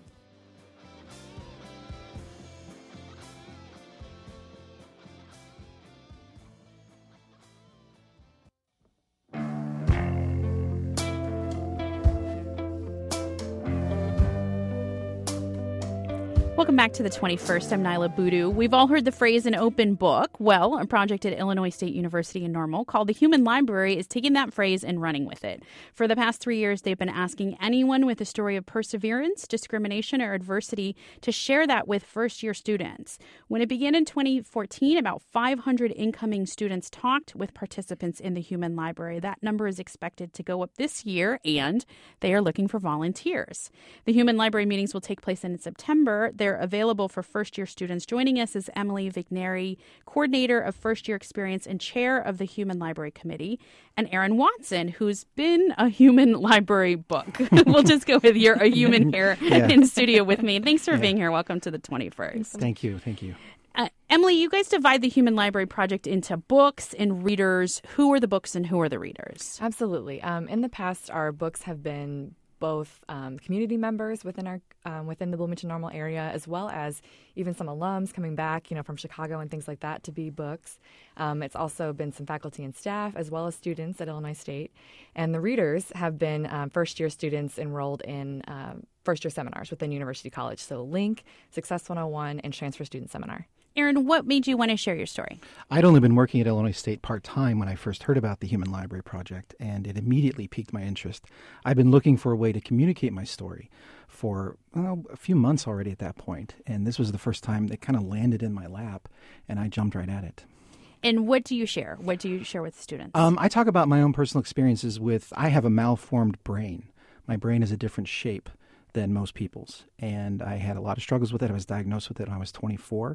[SPEAKER 1] Welcome back to the twenty-first. I'm Nyla Boodoo. We've all heard the phrase an open book. Well, a project at Illinois State University in Normal called the Human Library is taking that phrase and running with it. For the past three years, they've been asking anyone with a story of perseverance, discrimination, or adversity to share that with first-year students. When it began in twenty fourteen, about five hundred incoming students talked with participants in the Human Library. That number is expected to go up this year, and they are looking for volunteers. The Human Library meetings will take place in September. They're available for first-year students. Joining us is Emily Vigneri, coordinator of first-year experience and chair of the Human Library Committee, and Aaron Watson, who's been a Human Library book. We'll just go with you're a human here yeah. in the studio with me. Thanks for yeah. being here. Welcome to the twenty-first.
[SPEAKER 8] Thank you. Thank you.
[SPEAKER 1] Uh, Emily, you guys divide the Human Library Project into books and readers. Who are the books and who are the readers?
[SPEAKER 9] Absolutely. Um, in the past, our books have been both um, community members within our um, within the Bloomington Normal area, as well as even some alums coming back, you know, from Chicago and things like that to be books. Um, it's also been some faculty and staff, as well as students at Illinois State. And the readers have been um, first-year students enrolled in um, first-year seminars within University College. So Link, Success one oh one, and Transfer Student Seminar.
[SPEAKER 1] Aaron, what made you want to share your story?
[SPEAKER 8] I'd only been working at Illinois State part-time when I first heard about the Human Library Project, and it immediately piqued my interest. I'd been looking for a way to communicate my story for well, a few months already at that point, and this was the first time that kind of landed in my lap, and I jumped right at it.
[SPEAKER 1] And what do you share? What do you share with students?
[SPEAKER 8] Um, I talk about my own personal experiences with, I have a malformed brain. My brain is a different shape than most people's, and I had a lot of struggles with it. I was diagnosed with it when I was twenty-four.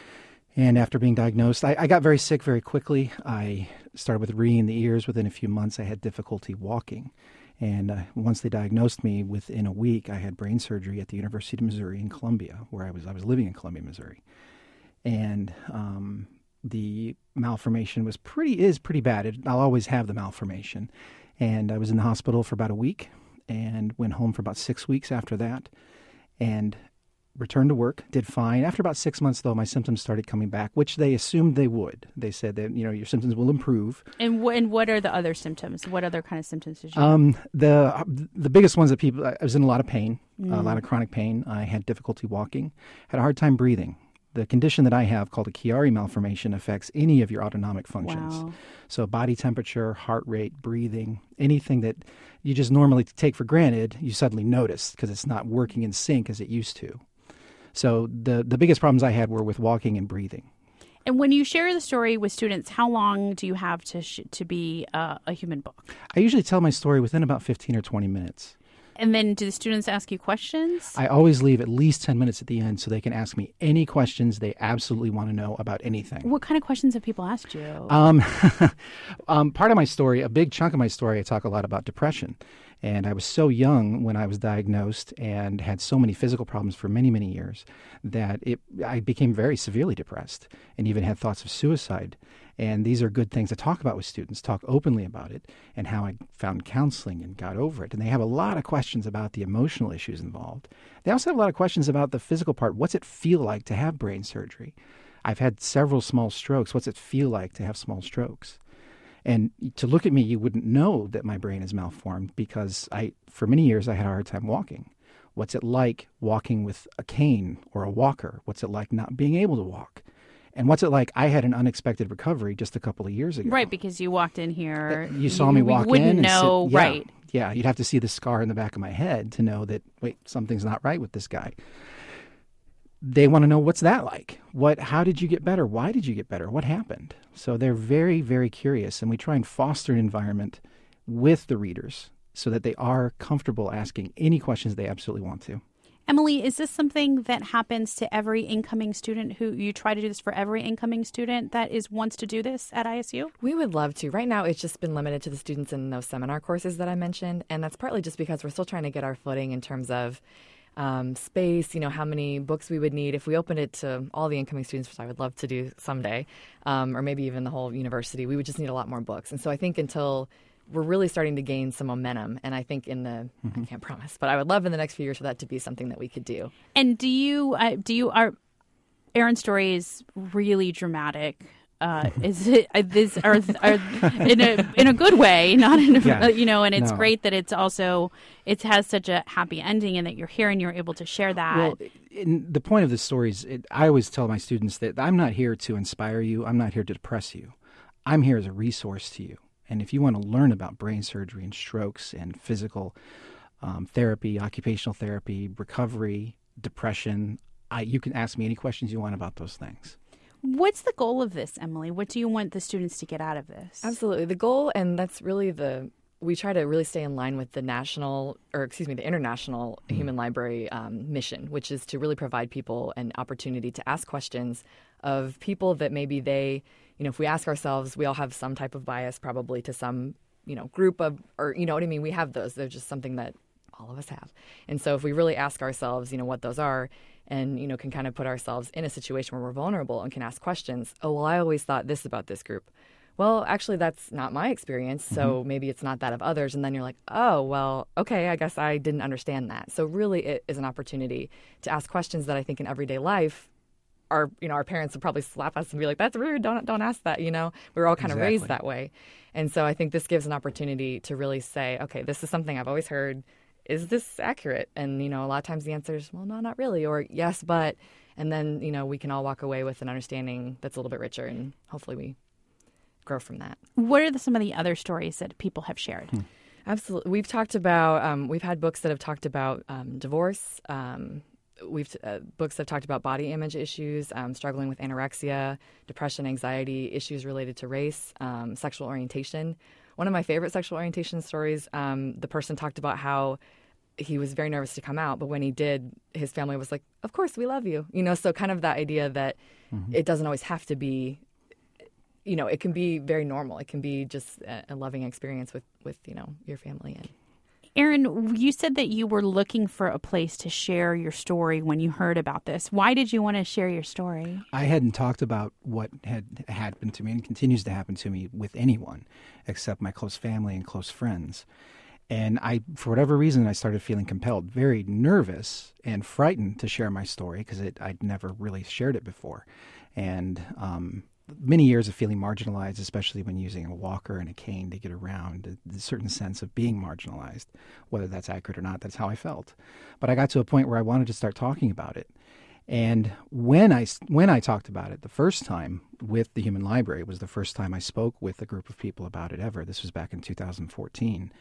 [SPEAKER 8] And after being diagnosed, I, I got very sick very quickly. I started with ringing in the ears. Within a few months, I had difficulty walking. And uh, once they diagnosed me, within a week, I had brain surgery at the University of Missouri in Columbia, where I was I was living in Columbia, Missouri. And um, the malformation was pretty is pretty bad. It, I'll always have the malformation. And I was in the hospital for about a week and went home for about six weeks after that. And returned to work, did fine. After about six months, though, my symptoms started coming back, which they assumed they would. They said that, you know, your symptoms will improve.
[SPEAKER 1] And, w- and what are the other symptoms? What other kind of symptoms did you
[SPEAKER 8] um, have? The, the biggest ones that people, I was in a lot of pain, mm. a lot of chronic pain. I had difficulty walking, had a hard time breathing. The condition that I have called a Chiari malformation affects any of your autonomic functions.
[SPEAKER 1] Wow.
[SPEAKER 8] So body temperature, heart rate, breathing, anything that you just normally take for granted, you suddenly notice because it's not working in sync as it used to. So the, the biggest problems I had were with walking and breathing.
[SPEAKER 1] And when you share the story with students, how long do you have to sh- to be uh, a human book?
[SPEAKER 8] I usually tell my story within about fifteen or twenty minutes.
[SPEAKER 1] And then do the students ask you questions?
[SPEAKER 8] I always leave at least ten minutes at the end so they can ask me any questions they absolutely want to know about anything.
[SPEAKER 1] What kind of questions have people asked you?
[SPEAKER 8] Um, um, part of my story, a big chunk of my story, I talk a lot about depression. And I was so young when I was diagnosed and had so many physical problems for many, many years that it, I became very severely depressed and even had thoughts of suicide. And these are good things to talk about with students, talk openly about it and how I found counseling and got over it. And they have a lot of questions about the emotional issues involved. They also have a lot of questions about the physical part. What's it feel like to have brain surgery? I've had several small strokes. What's it feel like to have small strokes? And to look at me, you wouldn't know that my brain is malformed because I, for many years, I had a hard time walking. What's it like walking with a cane or a walker? What's it like not being able to walk? And what's it like? I had an unexpected recovery just a couple of years ago.
[SPEAKER 1] Right, because you walked in here.
[SPEAKER 8] You saw me walk in.
[SPEAKER 1] We wouldn't
[SPEAKER 8] and
[SPEAKER 1] know,
[SPEAKER 8] sit, yeah,
[SPEAKER 1] right.
[SPEAKER 8] Yeah, you'd have to see the scar in the back of my head to know that, wait, something's not right with this guy. They want to know, what's that like? What? How did you get better? Why did you get better? What happened? So they're very, very curious, and we try and foster an environment with the readers so that they are comfortable asking any questions they absolutely want to.
[SPEAKER 1] Emily, is this something that happens to every incoming student who you try to do this for every incoming student that is wants to do this at I S U?
[SPEAKER 9] We would love to. Right now, it's just been limited to the students in those seminar courses that I mentioned. And that's partly just because we're still trying to get our footing in terms of um, space, you know, how many books we would need. If we opened it to all the incoming students, which I would love to do someday, um, or maybe even the whole university, we would just need a lot more books. And so I think until we're really starting to gain some momentum. And I think in the, mm-hmm. I can't promise, but I would love in the next few years for that to be something that we could do.
[SPEAKER 1] And do you, uh, do you, are, Erin's story is really dramatic. Uh, is it, uh, this, are, are, in a, in a good way, not in a, yeah. uh, you know, and it's no. great that it's also, it has such a happy ending and that you're here and you're able to share that.
[SPEAKER 8] Well, in the point of the story is, it, I always tell my students that I'm not here to inspire you. I'm not here to depress you. I'm here as a resource to you. And if you want to learn about brain surgery and strokes and physical um, therapy, occupational therapy, recovery, depression, I, you can ask me any questions you want about those things.
[SPEAKER 1] What's the goal of this, Emily? What do you want the students to get out of this?
[SPEAKER 9] Absolutely. The goal, and that's really the, we try to really stay in line with the national, or excuse me, the international mm-hmm. Human Library um, mission, which is to really provide people an opportunity to ask questions of people that maybe they, you know, if we ask ourselves, we all have some type of bias probably to some, you know, group of, or, you know what I mean? We have those. They're just something that all of us have. And so if we really ask ourselves, you know, what those are and, you know, can kind of put ourselves in a situation where we're vulnerable and can ask questions, oh, well, I always thought this about this group. Well, actually, that's not my experience, so mm-hmm. maybe it's not that of others. And then you're like, oh, well, okay, I guess I didn't understand that. So really it is an opportunity to ask questions that I think in everyday life, our, you know, our parents would probably slap us and be like, that's rude, don't don't ask that, you know. We were all kind of exactly. raised that way. And so I think this gives an opportunity to really say, okay, this is something I've always heard. Is this accurate? And, you know, a lot of times the answer is, well, no, not really, or yes, but, and then, you know, we can all walk away with an understanding that's a little bit richer, and hopefully we grow from that.
[SPEAKER 1] What are the, some of the other stories that people have shared? Hmm.
[SPEAKER 9] Absolutely. We've talked about, um, we've had books that have talked about um, divorce, um We've uh, books have talked about body image issues, um, struggling with anorexia, depression, anxiety, issues related to race, um, sexual orientation. One of my favorite sexual orientation stories, um, the person talked about how he was very nervous to come out, but when he did, his family was like, of course, we love you. You know, so kind of that idea that mm-hmm. it doesn't always have to be, you know, it can be very normal. It can be just a, a loving experience with, with, you know, your family. And
[SPEAKER 1] Erin, you said that you were looking for a place to share your story when you heard about this. Why did you want to share your story?
[SPEAKER 8] I hadn't talked about what had happened to me and continues to happen to me with anyone except my close family and close friends. And I, for whatever reason, I started feeling compelled, very nervous and frightened to share my story because I'd never really shared it before. And um, many years of feeling marginalized, especially when using a walker and a cane to get around, a, a certain sense of being marginalized, whether that's accurate or not, that's how I felt. But I got to a point where I wanted to start talking about it. And when I, when I talked about it the first time with the Human Library, it was the first time I spoke with a group of people about it ever. This was back in two thousand fourteen.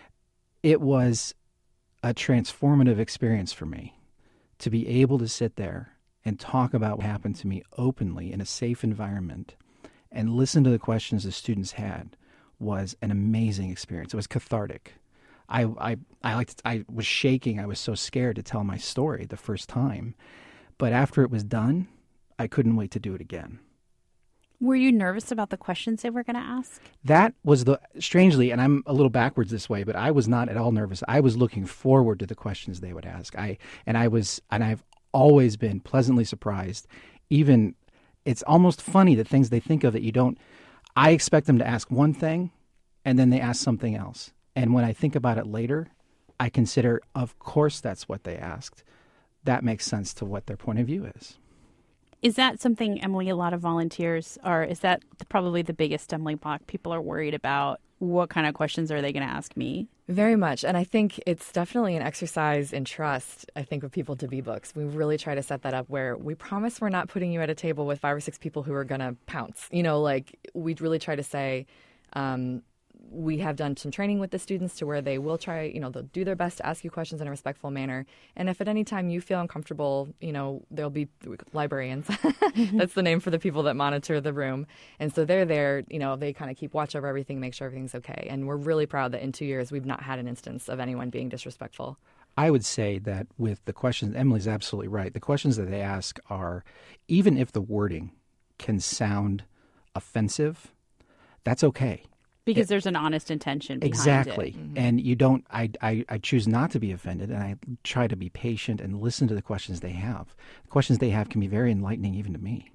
[SPEAKER 8] It was a transformative experience for me to be able to sit there and talk about what happened to me openly in a safe environment and listen to the questions the students had was an amazing experience. It was cathartic. I I I liked I was shaking. I was so scared to tell my story the first time. But after it was done, I couldn't wait to do it again.
[SPEAKER 1] Were you nervous about the questions they were going to ask?
[SPEAKER 8] That was the, strangely, and I'm a little backwards this way, but I was not at all nervous. I was looking forward to the questions they would ask. I, and I was, and I've always been pleasantly surprised. Even, it's almost funny the things they think of that you don't, I expect them to ask one thing and then they ask something else. And when I think about it later, I consider, of course, that's what they asked. That makes sense to what their point of view is.
[SPEAKER 1] Is that something, Emily, a lot of volunteers are, is that probably the biggest stumbling block? People are worried about what kind of questions are they going to ask me?
[SPEAKER 9] Very much. And I think it's definitely an exercise in trust, I think, with people to be books. We really try to set that up where we promise we're not putting you at a table with five or six people who are going to pounce. You know, like we really try to say, um, we have done some training with the students to where they will try, you know, they'll do their best to ask you questions in a respectful manner. And if at any time you feel uncomfortable, you know, there'll be librarians. That's the name for the people that monitor the room. And so they're there, you know, they kind of keep watch over everything, make sure everything's okay. And we're really proud that in two years we've not had an instance of anyone being disrespectful.
[SPEAKER 8] I would say that with the questions, Emily's absolutely right. The questions that they ask are, even if the wording can sound offensive, that's okay.
[SPEAKER 1] Because
[SPEAKER 8] it,
[SPEAKER 1] there's an honest intention behind
[SPEAKER 8] exactly.
[SPEAKER 1] it.
[SPEAKER 8] Exactly. Mm-hmm. And you don't, I, I, I choose not to be offended, and I try to be patient and listen to the questions they have. The questions they have can be very enlightening even to me.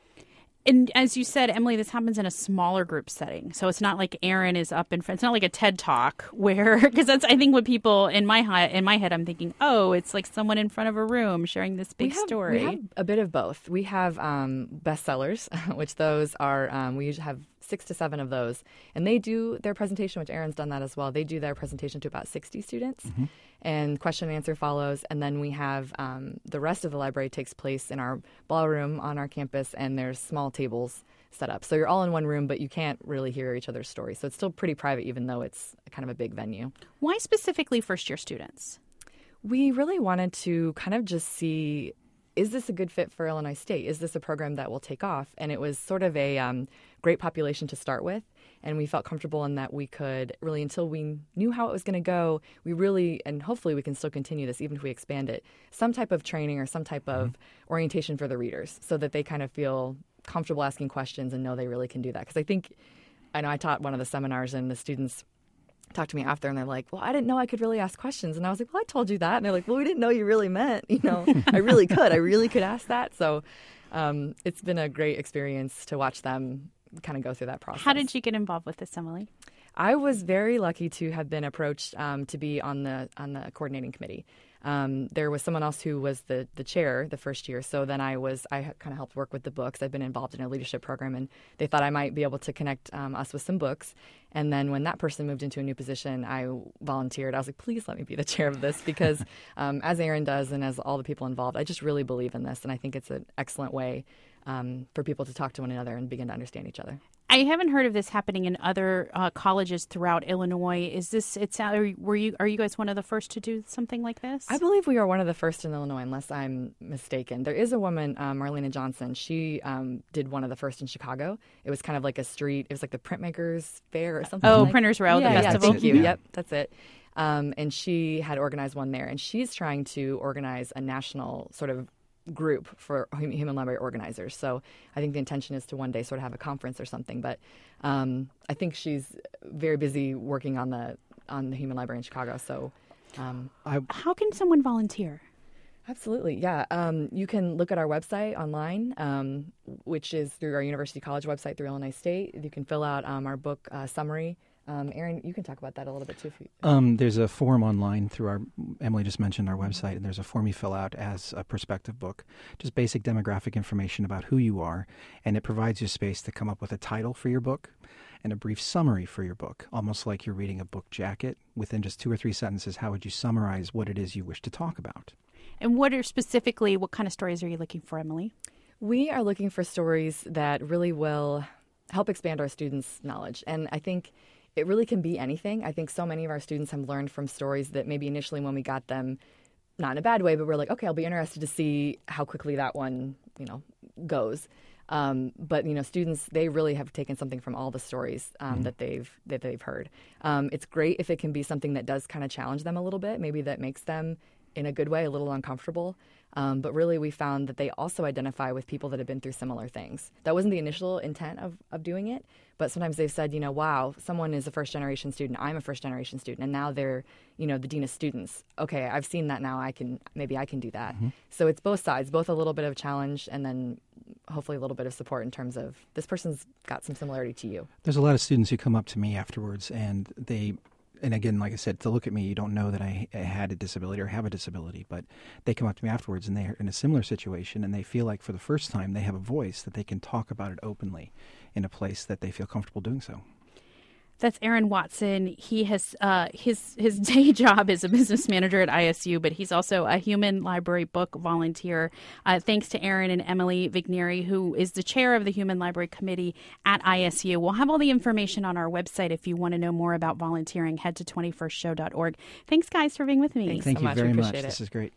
[SPEAKER 1] And as you said, Emily, this happens in a smaller group setting. So it's not like Erin is up in front. It's not like a TED Talk where, because that's, I think what people in my hi- in my head, I'm thinking, oh, it's like someone in front of a room sharing this big
[SPEAKER 9] we have,
[SPEAKER 1] story.
[SPEAKER 9] We have a bit of both. We have um, bestsellers, which those are, um, we usually have six to seven of those. And they do their presentation, which Erin's done that as well. They do their presentation to about sixty students. Mm-hmm. And question and answer follows. And then we have um, the rest of the library takes place in our ballroom on our campus, and there's small tables set up. So you're all in one room, but you can't really hear each other's stories. So it's still pretty private, even though it's kind of a big venue.
[SPEAKER 1] Why specifically first-year students?
[SPEAKER 9] We really wanted to kind of just see, is this a good fit for Illinois State? Is this a program that will take off? And it was sort of a um, great population to start with. And we felt comfortable in that we could really, until we knew how it was going to go, we really, and hopefully we can still continue this even if we expand it, some type of training or some type of mm-hmm. orientation for the readers so that they kind of feel comfortable asking questions and know they really can do that. Because I think, I know I taught one of the seminars and the students talked to me after and they're like, well, I didn't know I could really ask questions. And I was like, well, I told you that. And they're like, well, we didn't know you really meant, you know, I really could. I really could ask that. So um, it's been a great experience to watch them kind of go through that process.
[SPEAKER 1] How did you get involved with this, Emily?
[SPEAKER 9] I was very lucky to have been approached um, to be on the on the coordinating committee. Um, there was someone else who was the, the chair the first year. So then I was I kind of helped work with the books. I've been involved in a leadership program, and they thought I might be able to connect um, us with some books. And then when that person moved into a new position, I volunteered. I was like, please let me be the chair of this because um, as Erin does and as all the people involved, I just really believe in this. And I think it's an excellent way um, for people to talk to one another and begin to understand each other.
[SPEAKER 1] I haven't heard of this happening in other uh, colleges throughout Illinois. Is this? It's were you? Are you guys one of the first to do something like this?
[SPEAKER 9] I believe we are one of the first in Illinois, unless I'm mistaken. There is a woman, um, Marlena Johnson. She um, did one of the first in Chicago. It was kind of like a street. It was like the Printmakers Fair or something.
[SPEAKER 1] Oh,
[SPEAKER 9] like.
[SPEAKER 1] Printers Row,
[SPEAKER 9] yeah,
[SPEAKER 1] the
[SPEAKER 9] yeah,
[SPEAKER 1] festival.
[SPEAKER 9] Thank you.
[SPEAKER 8] Yeah.
[SPEAKER 9] Yep, that's it. Um, and she had organized one there, and she's trying to organize a national sort of group for human library organizers. So I think the intention is to one day sort of have a conference or something. But um, I think she's very busy working on the on the human library in Chicago. So um,
[SPEAKER 8] I,
[SPEAKER 1] how can someone volunteer?
[SPEAKER 9] Absolutely, yeah. Um, you can look at our website online, um, which is through our University College website through Illinois State. You can fill out um, our book uh, summary. Um, Erin, you can talk about that a little bit too. If you,
[SPEAKER 8] um, there's a form online through our, Emily just mentioned our website, and there's a form you fill out as a perspective book, just basic demographic information about who you are, and it provides you space to come up with a title for your book and a brief summary for your book, almost like you're reading a book jacket. Within just two or three sentences, how would you summarize what it is you wish to talk about?
[SPEAKER 1] And what are specifically, what kind of stories are you looking for, Emily?
[SPEAKER 9] We are looking for stories that really will help expand our students' knowledge, and I think it really can be anything. I think so many of our students have learned from stories that maybe initially when we got them, not in a bad way, but we're like, okay, I'll be interested to see how quickly that one, you know, goes. Um, but you know, students, they really have taken something from all the stories um, mm-hmm. that they've that they've heard. Um, it's great if it can be something that does kind of challenge them a little bit, maybe that makes them in a good way a little uncomfortable. Um, but really, we found that they also identify with people that have been through similar things. That wasn't the initial intent of, of doing it, but sometimes they've said, you know, wow, someone is a first-generation student, I'm a first-generation student, and now they're, you know, the dean of students. Okay, I've seen that now, I can, maybe I can do that. Mm-hmm. So it's both sides, both a little bit of challenge and then hopefully a little bit of support in terms of this person's got some similarity to you.
[SPEAKER 8] There's a lot of students who come up to me afterwards and they... And again, like I said, to look at me, you don't know that I had a disability or have a disability, but they come up to me afterwards and they're in a similar situation and they feel like for the first time they have a voice that they can talk about it openly in a place that they feel comfortable doing so.
[SPEAKER 1] That's Aaron Watson. He has uh, his his day job is a business manager at I S U, but he's also a human library book volunteer. Uh, thanks to Aaron and Emily Vigneri, who is the chair of the Human Library Committee at I S U. We'll have all the information on our website if you want to know more about volunteering. Head to twenty-first show dot org. Thanks, guys, for being with me.
[SPEAKER 9] Thanks
[SPEAKER 8] Thank
[SPEAKER 9] so
[SPEAKER 8] you
[SPEAKER 9] much.
[SPEAKER 8] very
[SPEAKER 9] we
[SPEAKER 8] much.
[SPEAKER 9] appreciate it.
[SPEAKER 8] This is great.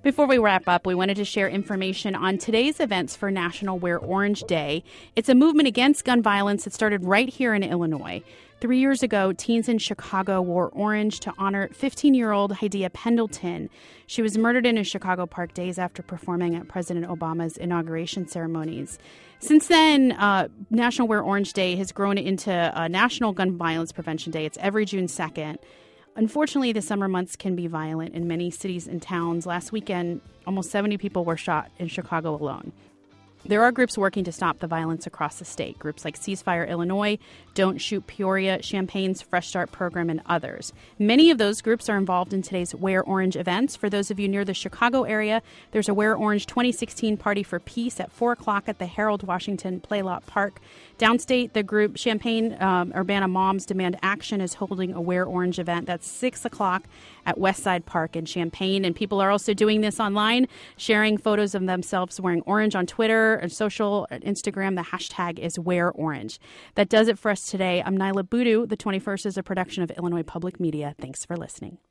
[SPEAKER 1] Before we wrap up, we wanted to share information on today's events for National Wear Orange Day. It's a movement against gun violence that started right here in Illinois. Three years ago, teens in Chicago wore orange to honor fifteen-year-old Hadiya Pendleton. She was murdered in a Chicago park days after performing at President Obama's inauguration ceremonies. Since then, uh, National Wear Orange Day has grown into a National Gun Violence Prevention Day. It's every June second. Unfortunately, the summer months can be violent in many cities and towns. Last weekend, almost seventy people were shot in Chicago alone. There are groups working to stop the violence across the state. Groups like Ceasefire Illinois, Don't Shoot Peoria, Champaign's Fresh Start program, and others. Many of those groups are involved in today's Wear Orange events. For those of you near the Chicago area, there's a Wear Orange twenty sixteen Party for Peace at four o'clock at the Harold Washington Playlot Park. Downstate, the group Champaign um, Urbana Moms Demand Action is holding a Wear Orange event. That's six o'clock at Westside Park in Champaign. And people are also doing this online, sharing photos of themselves wearing orange on Twitter and social, and Instagram. The hashtag is Wear Orange. That does it for us today. I'm Nyla Boodoo. The twenty-first is a production of Illinois Public Media. Thanks for listening.